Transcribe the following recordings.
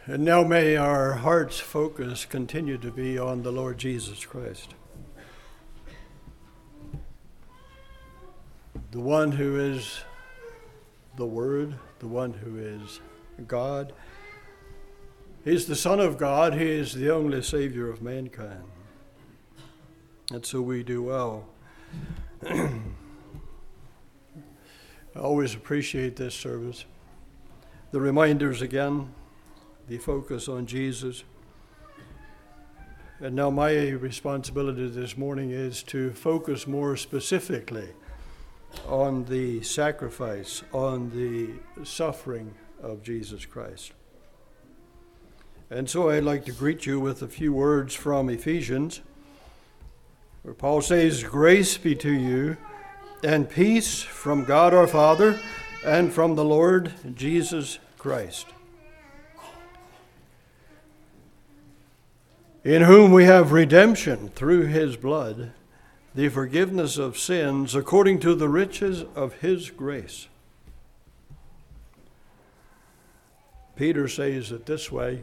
And now may our heart's focus continue to be on the Lord Jesus Christ, the one who is the Word, the one who is God. He's the Son of God. He is the only Savior of mankind. And so we do well. I always appreciate this service. The reminders again, the focus on Jesus. And now my responsibility this morning is to focus more specifically on the sacrifice, on the suffering of Jesus Christ. And so I'd like to greet you with a few words from Ephesians, where Paul says, "Grace be to you and peace from God our Father and from the Lord Jesus Christ, in whom we have redemption through his blood, the forgiveness of sins according to the riches of his grace." Peter says it this way: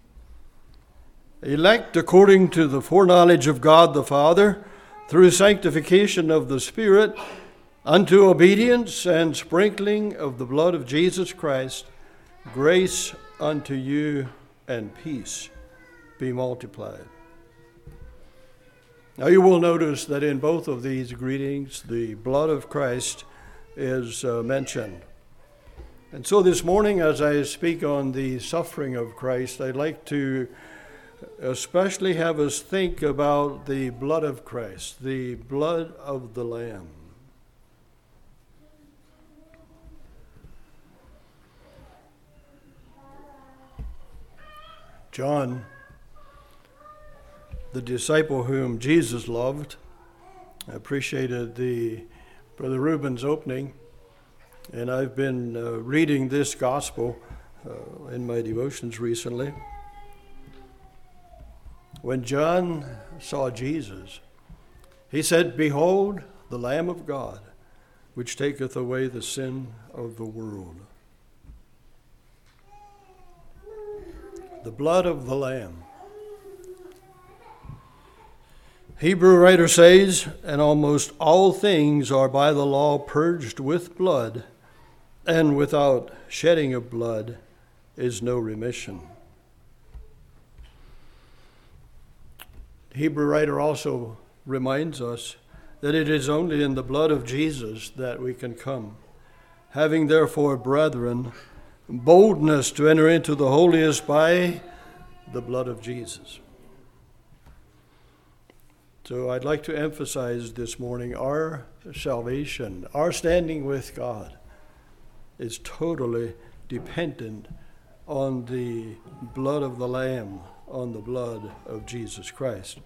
"Elect according to the foreknowledge of God the Father, through sanctification of the Spirit, unto obedience and sprinkling of the blood of Jesus Christ, grace unto you and peace be multiplied." Now you will notice that in both of these greetings, the blood of Christ is mentioned. And so this morning, as I speak on the suffering of Christ, I'd like to especially have us think about the blood of Christ, the blood of the Lamb. John, the disciple whom Jesus loved, appreciated Brother Reuben's opening, and I've been reading this gospel in my devotions recently. When John saw Jesus, he said, "Behold, the Lamb of God, which taketh away the sin of the world." The blood of the Lamb. Hebrew writer says, "And almost all things are by the law purged with blood, and without shedding of blood is no remission." The Hebrew writer also reminds us that it is only in the blood of Jesus that we can come. "Having therefore, brethren, boldness to enter into the holiest by the blood of Jesus." So I'd like to emphasize this morning our salvation, our standing with God, is totally dependent on the blood of the Lamb, on the blood of Jesus Christ.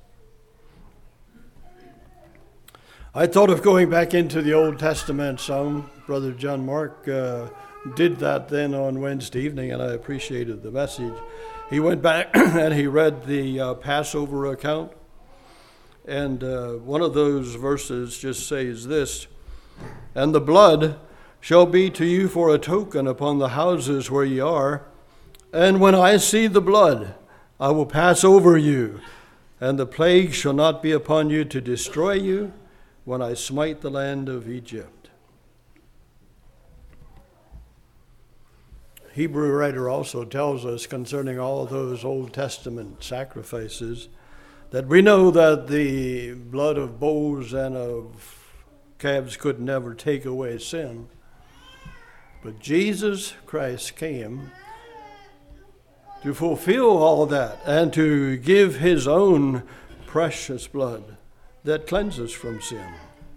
I thought of going back into the Old Testament some. Brother John Mark did that then on Wednesday evening, and I appreciated the message. He went back and he read the Passover account. And one of those verses just says this: "And the blood shall be to you for a token upon the houses where ye are. And when I see the blood, I will pass over you, and the plague shall not be upon you to destroy you when I smite the land of Egypt." Hebrew writer also tells us concerning all those Old Testament sacrifices that we know that the blood of bulls and of calves could never take away sin. But Jesus Christ came to fulfill all that and to give his own precious blood that cleanses from sin.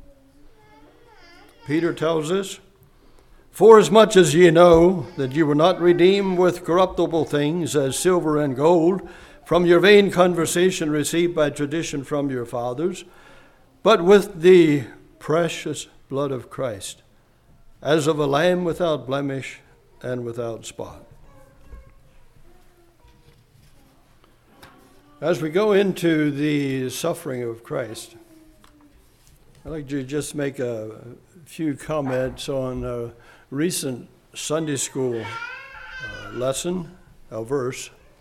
Peter tells us, "Forasmuch as ye know that ye were not redeemed with corruptible things as silver and gold from your vain conversation received by tradition from your fathers, but with the precious blood of Christ, as of a lamb without blemish and without spot." As we go into the suffering of Christ, I'd like to just make a few comments on a recent Sunday school lesson, a verse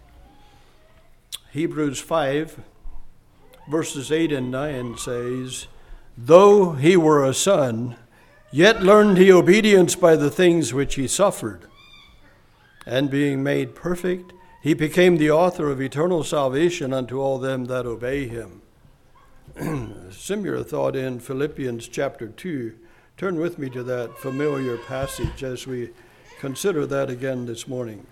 Hebrews 5, verses 8 and 9 says, "Though he were a son, yet learned he obedience by the things which he suffered. And being made perfect, he became the author of eternal salvation unto all them that obey him." Similar thought in Philippians chapter 2. Turn with me to that familiar passage as we consider that again this morning.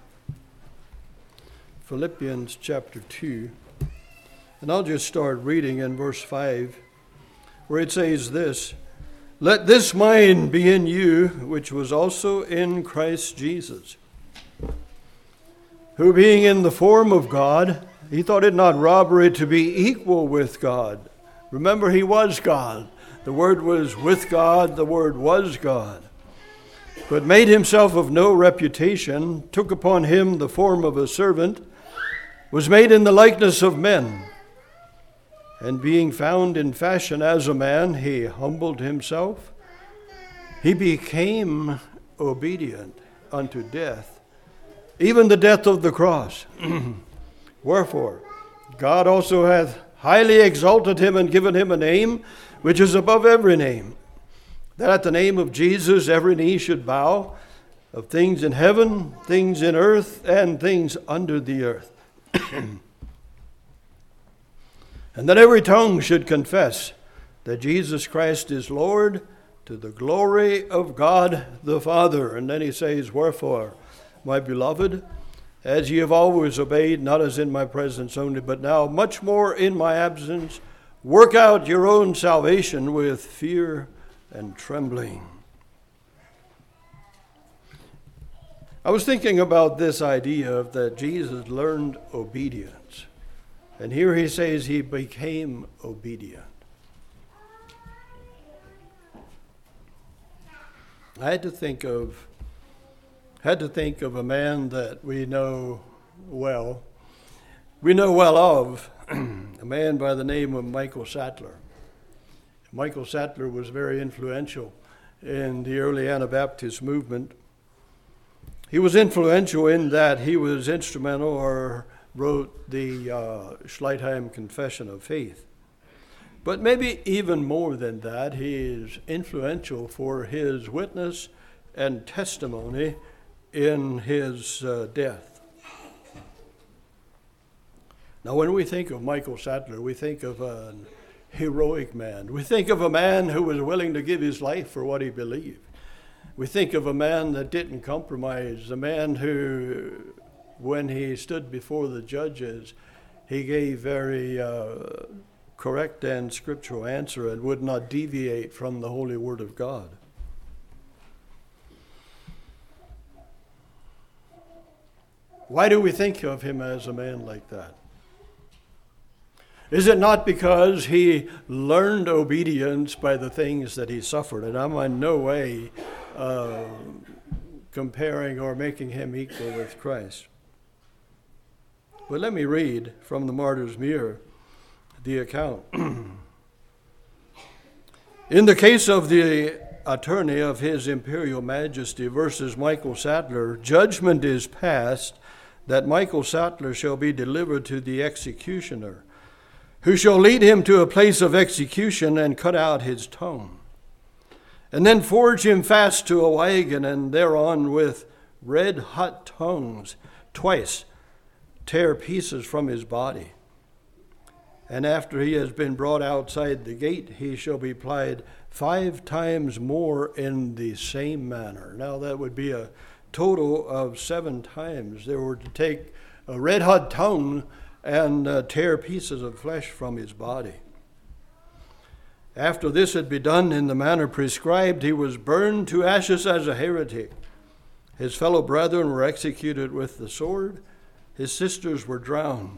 Philippians chapter 2. And I'll just start reading in verse 5, where it says this, "Let this mind be in you, which was also in Christ Jesus, who being in the form of God, he thought it not robbery to be equal with God." Remember, he was God. The Word was with God, the Word was God. "But made himself of no reputation, took upon him the form of a servant, was made in the likeness of men. And being found in fashion as a man, he humbled himself. He became obedient unto death, even the death of the cross. Wherefore, God also hath highly exalted him and given him a name which is above every name, that at the name of Jesus every knee should bow, of things in heaven, things in earth, and things under the earth. And that every tongue should confess that Jesus Christ is Lord, to the glory of God the Father." And then he says, "Wherefore, my beloved, as ye have always obeyed, not as in my presence only, but now much more in my absence, work out your own salvation with fear and trembling." I was thinking about this idea of that Jesus learned obedience. And here he says he became obedient. I had to think of a man that we know well. We know well of a man by the name of Michael Sattler. Michael Sattler was very influential in the early Anabaptist movement. He was influential in that he was instrumental or wrote the Schleitheim Confession of Faith. But maybe even more than that, he is influential for his witness and testimony in his death. Now, when we think of Michael Sattler, we think of an heroic man. We think of a man who was willing to give his life for what he believed. We think of a man that didn't compromise, a man who, when he stood before the judges, he gave very correct and scriptural answer and would not deviate from the holy word of God. Why do we think of him as a man like that? Is it not because he learned obedience by the things that he suffered? And I'm in no way comparing or making him equal with Christ. But let me read from the Martyr's Mirror the account. "In the case of the attorney of His Imperial Majesty versus Michael Sattler, judgment is passed that Michael Sattler shall be delivered to the executioner, who shall lead him to a place of execution and cut out his tongue, and then forge him fast to a wagon, and thereon with red-hot tongues twice tear pieces from his body. And after he has been brought outside the gate, he shall be plied 5 times more in the same manner." Now that would be a total of 7 times. They were to take a red-hot tongue and tear pieces of flesh from his body. After this had been done in the manner prescribed, he was burned to ashes as a heretic. His fellow brethren were executed with the sword. His sisters were drowned.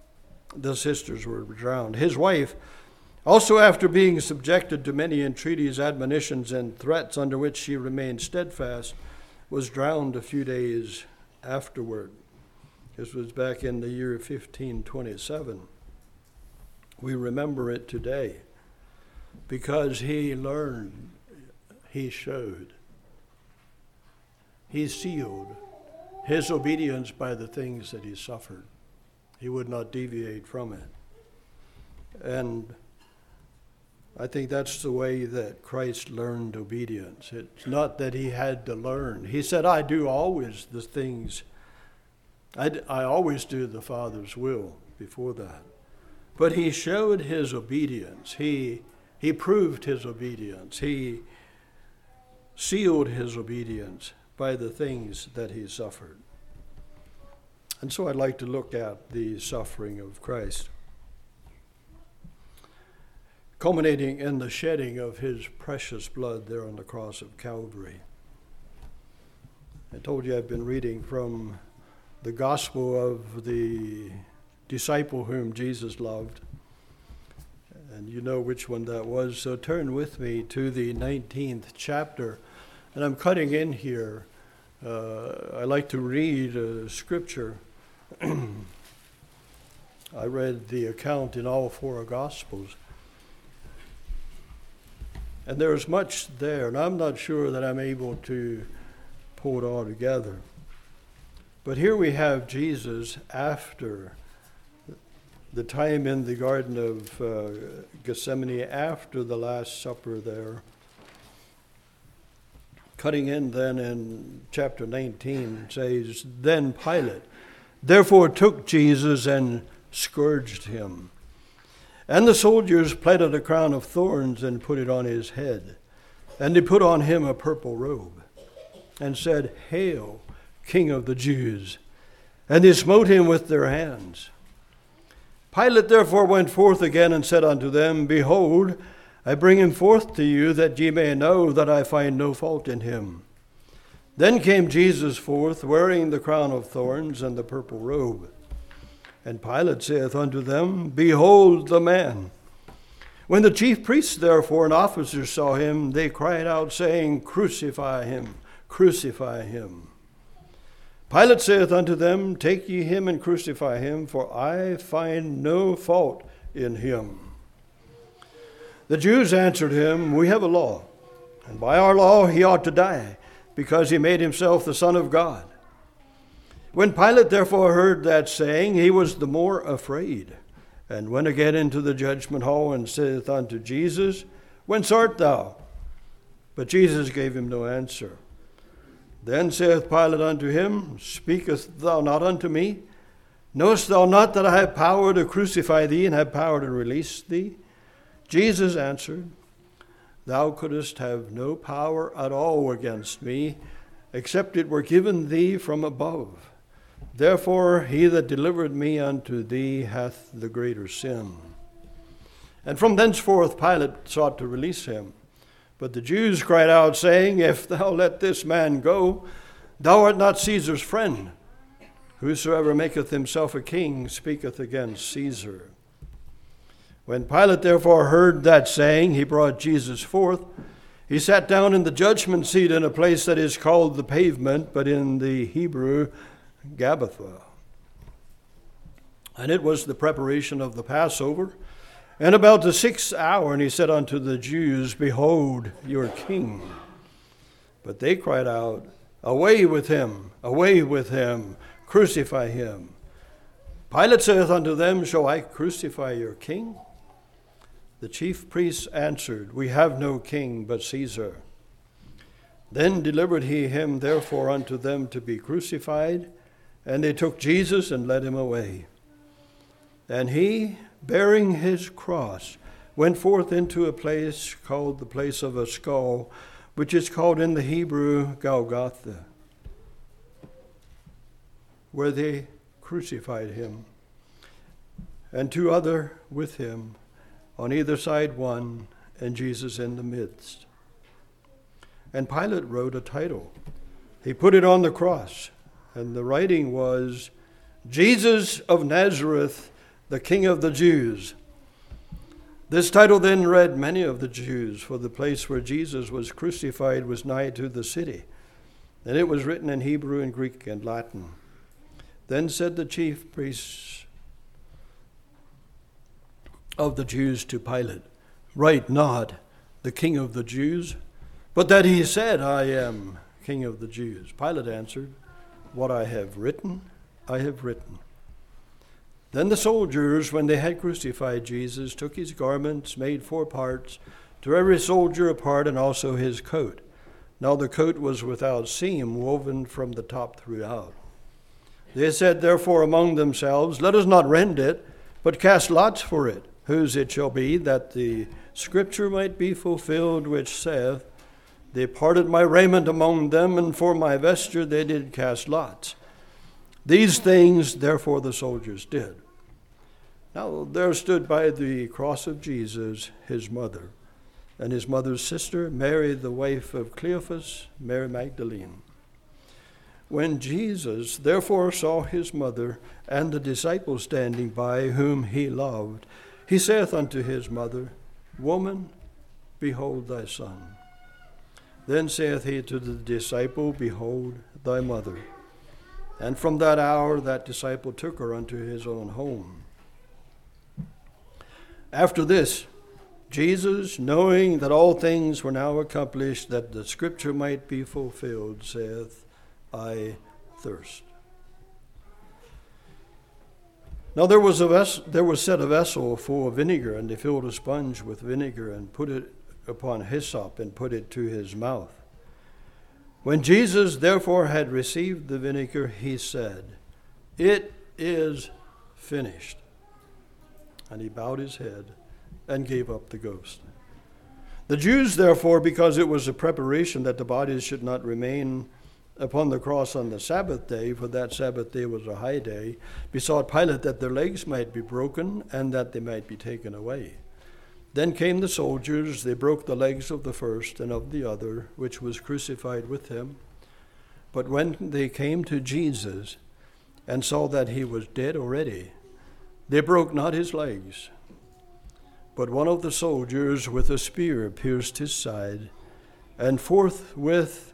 His wife, also after being subjected to many entreaties, admonitions, and threats under which she remained steadfast, was drowned a few days afterward. This was back in the year 1527. We remember it today because he learned, he showed, he sealed his obedience by the things that he suffered. He would not deviate from it. And I think that's the way that Christ learned obedience. It's not that he had to learn. He said, I do always the things, I always do the Father's will before that. But he showed his obedience. He proved his obedience. He sealed his obedience by the things that he suffered. And so I'd like to look at the suffering of Christ, culminating in the shedding of his precious blood there on the cross of Calvary. I told you I've been reading from the gospel of the disciple whom Jesus loved, and you know which one that was. So turn with me to the 19th chapter, and I'm cutting in here. I like to read scripture. I read the account in all four Gospels. And there's much there, and I'm not sure that I'm able to pull it all together. But here we have Jesus after the time in the Garden of Gethsemane, after the Last Supper there. Cutting in then in chapter 19, says, Then Pilate therefore took Jesus and scourged him. And the soldiers plaited a crown of thorns and put it on his head. And they put on him a purple robe, and said, Hail, King of the Jews! And they smote him with their hands. Pilate therefore went forth again and said unto them, Behold, I bring him forth to you, that ye may know that I find no fault in him. Then came Jesus forth, wearing the crown of thorns and the purple robe. And Pilate saith unto them, Behold the man. When the chief priests therefore and officers saw him, they cried out, saying, Crucify him, crucify him. Pilate saith unto them, Take ye him and crucify him, for I find no fault in him. The Jews answered him, We have a law, and by our law he ought to die, because he made himself the Son of God. When Pilate therefore heard that saying, he was the more afraid, and went again into the judgment hall, and saith unto Jesus, Whence art thou? But Jesus gave him no answer. Then saith Pilate unto him, Speakest thou not unto me? Knowest thou not that I have power to crucify thee, and have power to release thee? Jesus answered, Thou couldst have no power at all against me, except it were given thee from above. Therefore he that delivered me unto thee hath the greater sin. And from thenceforth Pilate sought to release him. But the Jews cried out, saying, If thou let this man go, thou art not Caesar's friend. Whosoever maketh himself a king speaketh against Caesar. When Pilate therefore heard that saying, he brought Jesus forth. He sat down in the judgment seat in a place that is called the Pavement, but in the Hebrew, Gabbatha. And it was the preparation of the Passover, and about the 6th hour, and he said unto the Jews, Behold your king. But they cried out, Away with him, crucify him. Pilate saith unto them, Shall I crucify your king? The chief priests answered, We have no king but Caesar. Then delivered he him therefore unto them to be crucified, and they took Jesus and led him away. And he, bearing his cross, went forth into a place called the place of a skull, which is called in the Hebrew Golgotha, where they crucified him, and two other with him, on either side one, and Jesus in the midst. And Pilate wrote a title. He put it on the cross, and the writing was, Jesus of Nazareth, the King of the Jews. This title then read many of the Jews, for the place where Jesus was crucified was nigh to the city, and it was written in Hebrew and Greek and Latin. Then said the chief priests of the Jews to Pilate, Write not, the King of the Jews, but that he said, I am King of the Jews. Pilate answered, What I have written, I have written. Then the soldiers, when they had crucified Jesus, took his garments, made 4 parts, to every soldier a part, and also his coat. Now the coat was without seam, woven from the top throughout. They said therefore among themselves, Let us not rend it, but cast lots for it, whose it shall be, that the scripture might be fulfilled, which saith, They parted my raiment among them, and for my vesture they did cast lots. These things therefore the soldiers did. Now there stood by the cross of Jesus his mother, and his mother's sister, Mary, the wife of Cleophas, Mary Magdalene. When Jesus therefore saw his mother and the disciples standing by, whom he loved, he saith unto his mother, Woman, behold thy son. Then saith he to the disciple, Behold thy mother. And from that hour that disciple took her unto his own home. After this, Jesus, knowing that all things were now accomplished, that the scripture might be fulfilled, saith, I thirst. Now there was set a vessel full of vinegar, and they filled a sponge with vinegar, and put it upon hyssop, and put it to his mouth. When Jesus therefore had received the vinegar, he said, It is finished. And he bowed his head and gave up the ghost. The Jews therefore, because it was a preparation that the bodies should not remain upon the cross on the Sabbath day, for that Sabbath day was a high day, besought Pilate that their legs might be broken, and that they might be taken away. Then came the soldiers, they broke the legs of the first and of the other, which was crucified with him. But when they came to Jesus and saw that he was dead already, they broke not his legs. But one of the soldiers with a spear pierced his side, and forthwith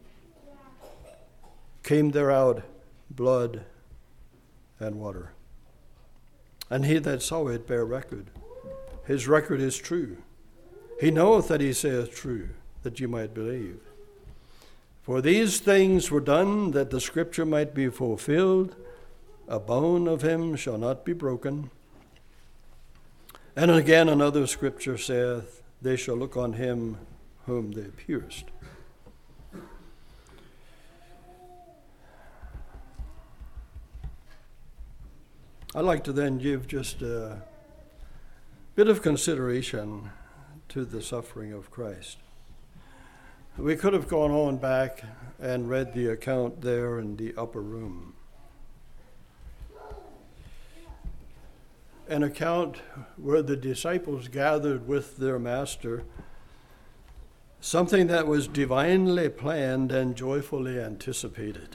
came there out blood and water. And he that saw it bare record. His record is true. He knoweth that he saith true, that you might believe. For these things were done, that the scripture might be fulfilled, a bone of him shall not be broken. And again another scripture saith, They shall look on him whom they pierced. I'd like to then give just a bit of consideration to the suffering of Christ. We could have gone on back and read the account there in the upper room. An account where the disciples gathered with their master, something that was divinely planned and joyfully anticipated.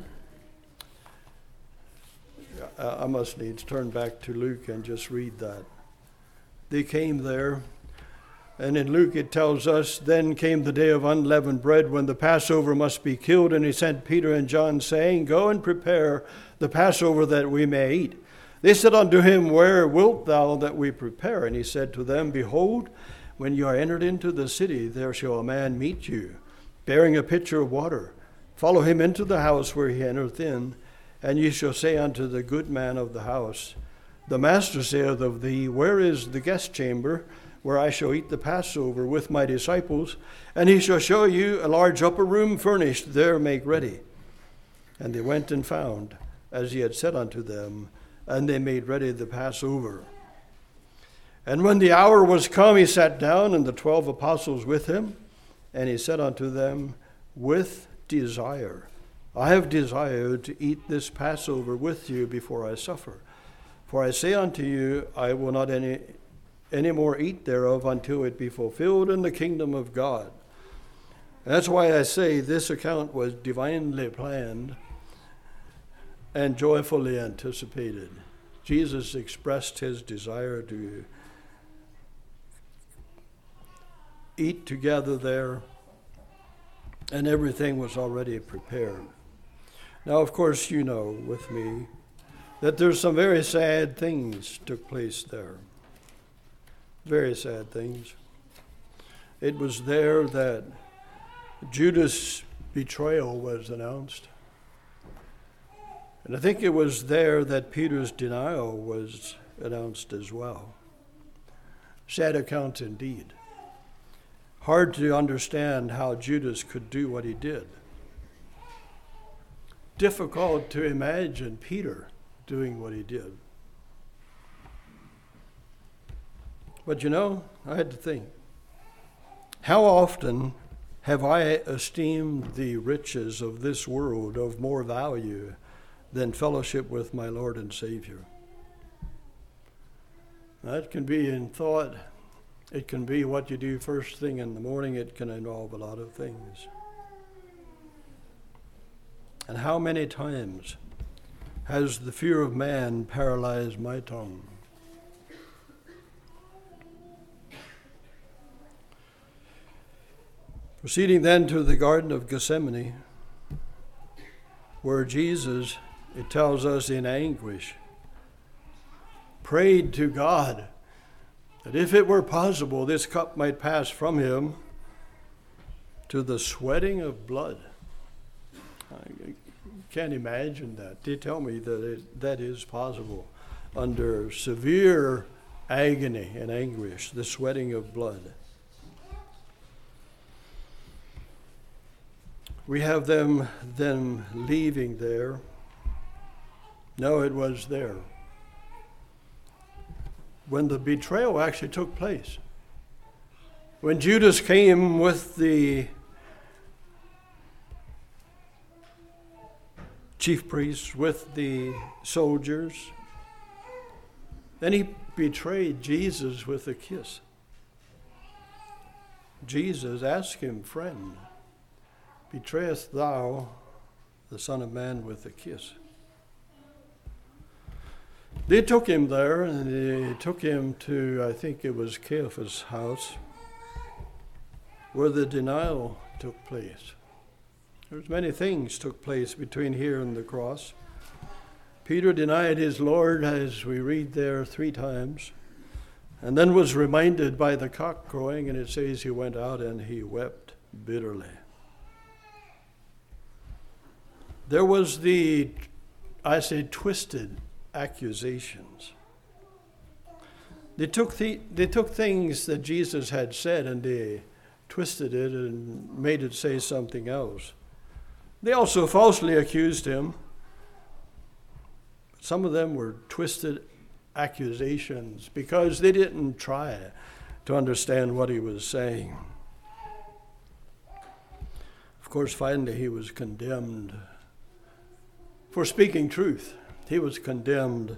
I must needs turn back to Luke and just read that. They came there, and in Luke it tells us, Then came the day of unleavened bread, when the Passover must be killed, and he sent Peter and John, saying, Go and prepare the Passover that we may eat. They said unto him, Where wilt thou that we prepare? And he said to them, Behold, when you are entered into the city, there shall a man meet you, bearing a pitcher of water. Follow him into the house where he entereth in, and ye shall say unto the good man of the house, The master saith of thee, Where is the guest chamber, where I shall eat the Passover with my disciples? And he shall show you a large upper room furnished, there make ready. And they went and found, as he had said unto them, and they made ready the Passover. And when the hour was come, he sat down, and the 12 apostles with him, and he said unto them, With desire, I have desired to eat this Passover with you before I suffer. For I say unto you, I will not any more eat thereof until it be fulfilled in the kingdom of God. And that's why I say this account was divinely planned and joyfully anticipated. Jesus expressed his desire to eat together there, and everything was already prepared. Now, of course, you know with me that there's some very sad things took place there. Very sad things. It was there that Judas' betrayal was announced. And I think it was there that Peter's denial was announced as well. Sad account indeed. Hard to understand how Judas could do what he did. Difficult to imagine Peter doing what he did. But I had to think, how often have I esteemed the riches of this world of more value than fellowship with my Lord and Savior? That can be in thought. It can be what you do first thing in the morning. It can involve a lot of things. And how many times has the fear of man paralyzed my tongue? Proceeding then to the Garden of Gethsemane, where Jesus, it tells us in anguish, prayed to God that if it were possible, this cup might pass from him, to the sweating of blood. I can't imagine that. They tell me that that is possible under severe agony and anguish, the sweating of blood. We have them leaving there. No, it was there. When the betrayal actually took place. When Judas came with the chief priests, with the soldiers, then he betrayed Jesus with a kiss. Jesus asked him, "Friend, betrayest thou the Son of Man with a kiss?" They took him there, and they took him to, I think it was Caiaphas' house, where the denial took place. There's many things took place between here and the cross. Peter denied his Lord, as we read there, 3 times, and then was reminded by the cock crowing, and it says he went out and he wept bitterly. There was twisted accusations. They took things that Jesus had said and they twisted it and made it say something else. They also falsely accused him. Some of them were twisted accusations because they didn't try to understand what he was saying. Of course, finally he was condemned for speaking truth. He was condemned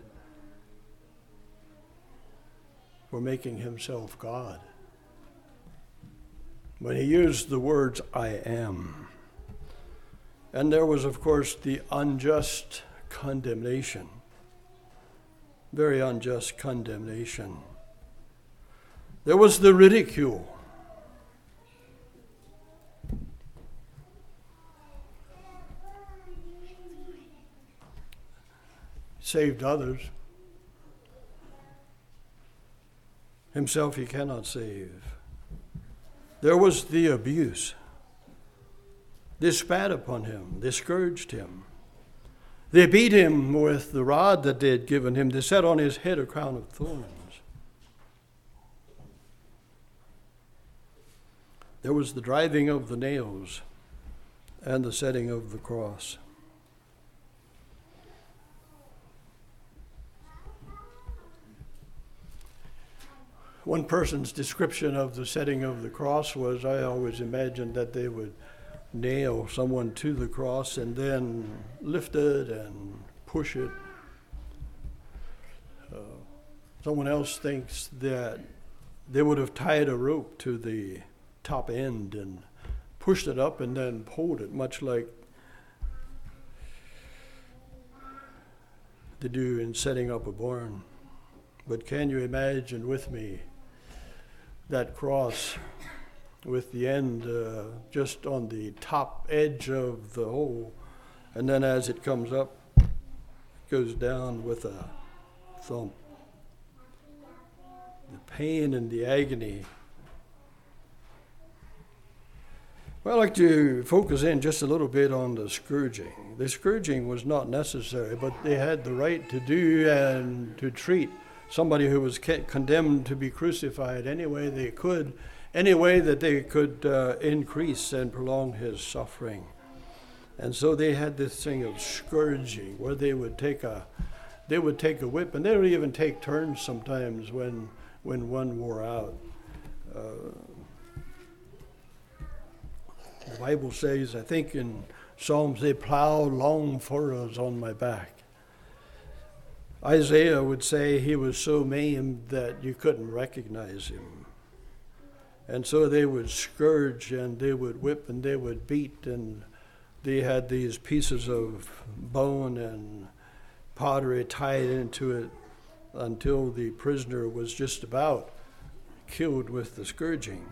for making himself God. When he used the words, "I am." And there was, of course, the unjust condemnation. Very unjust condemnation. There was the ridicule. Saved others. Himself he cannot save. There was the abuse. They spat upon him. They scourged him. They beat him with the rod that they had given him. They set on his head a crown of thorns. There was the driving of the nails and the setting of the cross. One person's description of the setting of the cross was, I always imagined that they would nail someone to the cross and then lift it and push it. Someone else thinks that they would have tied a rope to the top end and pushed it up and then pulled it, much like they do in setting up a barn. But can you imagine with me that cross with the end just on the top edge of the hole, and then as it comes up, it goes down with a thump. The pain and the agony. Well, I'd like to focus in just a little bit on the scourging. The scourging was not necessary, but they had the right to do and to treat somebody who was condemned to be crucified any way they could, any way that they could increase and prolong his suffering. And so they had this thing of scourging, where they would take a whip, and they would even take turns sometimes when one wore out. The Bible says, I think in Psalms, they plowed long furrows on my back. Isaiah would say he was so maimed that you couldn't recognize him. And so they would scourge and they would whip and they would beat, and they had these pieces of bone and pottery tied into it until the prisoner was just about killed with the scourging.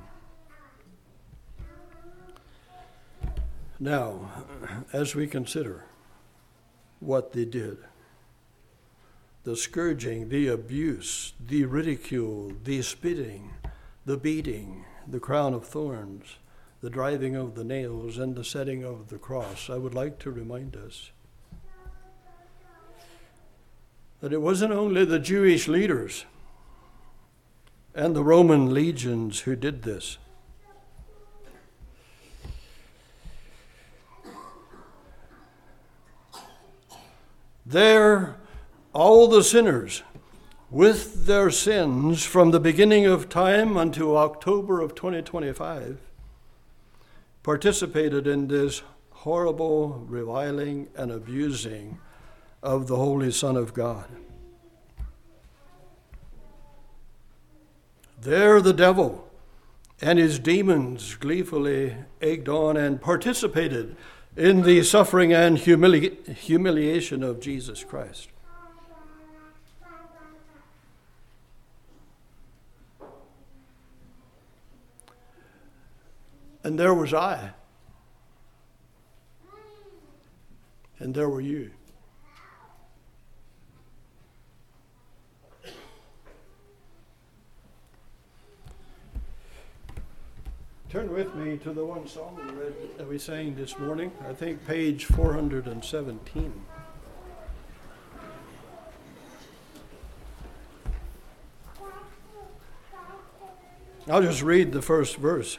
Now, as we consider what they did, the scourging, the abuse, the ridicule, the spitting, the beating, the crown of thorns, the driving of the nails, and the setting of the cross, I would like to remind us that it wasn't only the Jewish leaders and the Roman legions who did this. There, all the sinners, with their sins from the beginning of time until October of 2025, participated in this horrible reviling and abusing of the Holy Son of God. There the devil and his demons gleefully egged on and participated in the suffering and humiliation of Jesus Christ. And there was I. And there were you. Turn with me to the one song that we sang this morning. I think page 417. I'll just read the first verse.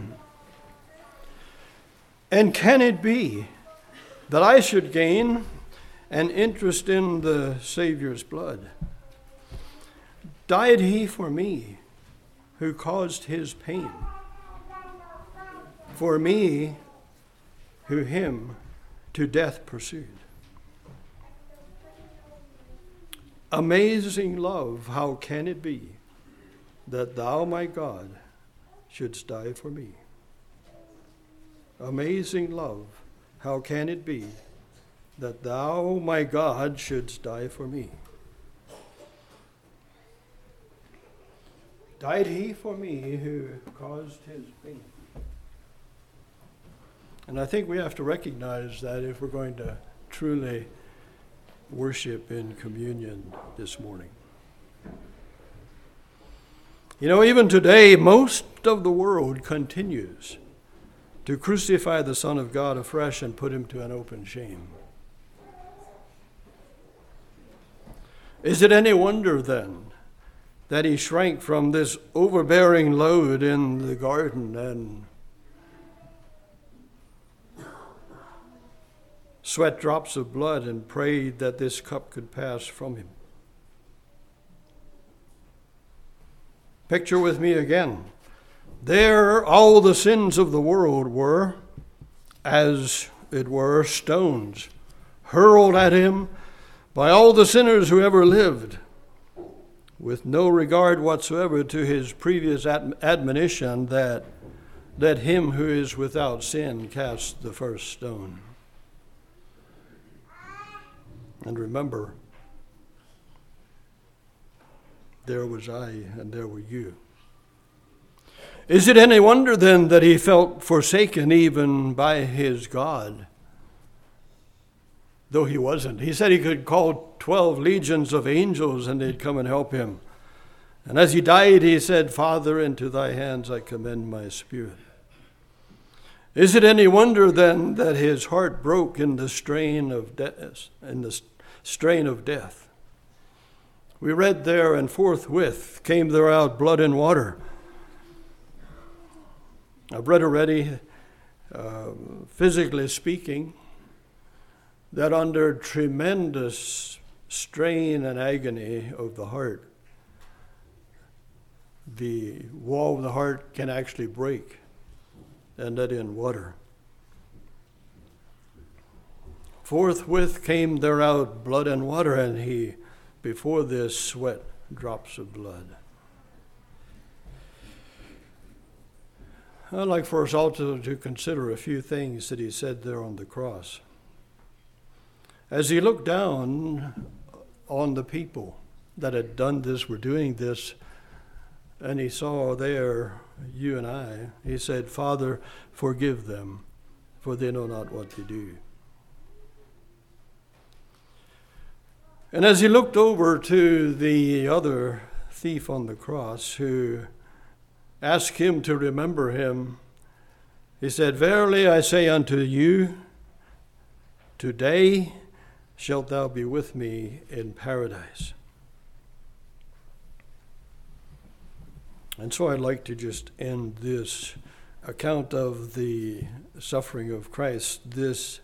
And can it be that I should gain an interest in the Savior's blood? Died he for me who caused his pain? For me who him to death pursued? Amazing love, how can it be that thou, my God, shouldst die for me? Amazing love, how can it be that thou, my God, shouldst die for me? Died he for me who caused his pain? And I think we have to recognize that if we're going to truly worship in communion this morning. You know, even today, most of the world continues to crucify the Son of God afresh and put him to an open shame. Is it any wonder then that he shrank from this overbearing load in the garden and sweat drops of blood and prayed that this cup could pass from him? Picture with me again. There all the sins of the world were, as it were, stones hurled at him by all the sinners who ever lived, with no regard whatsoever to his previous admonition that let him who is without sin cast the first stone. And remember, there was I and there were you. Is it any wonder then that he felt forsaken even by his God? Though he wasn't. He said he could call 12 legions of angels and they'd come and help him. And as he died, he said, Father, into thy hands I commend my spirit. Is it any wonder then that his heart broke in the strain of death? We read there, and forthwith came there out blood and water. I've read already, physically speaking, that under tremendous strain and agony of the heart, the wall of the heart can actually break and let in water. Forthwith came there out blood and water, and he, before this, sweat drops of blood. I'd like for us also to consider a few things that he said there on the cross. As he looked down on the people that had done this, were doing this, and he saw there you and I, he said, "Father, forgive them, for they know not what they do." And as he looked over to the other thief on the cross who asked him to remember him, he said, "Verily I say unto you, today shalt thou be with me in paradise." And so I'd like to just end this account of the suffering of Christ, this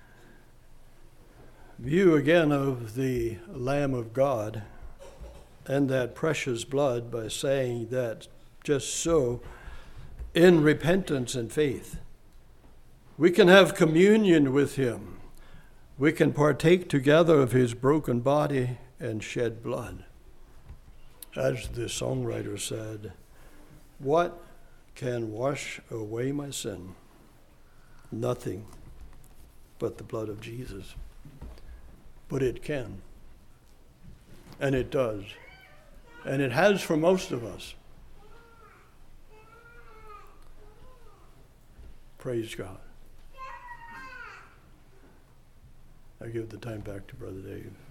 view again of the Lamb of God and that precious blood, by saying that just so, in repentance and faith, we can have communion with him. We can partake together of his broken body and shed blood. As the songwriter said, "What can wash away my sin? Nothing but the blood of Jesus." But it can. And it does. And it has for most of us. Praise God. I give the time back to Brother Dave.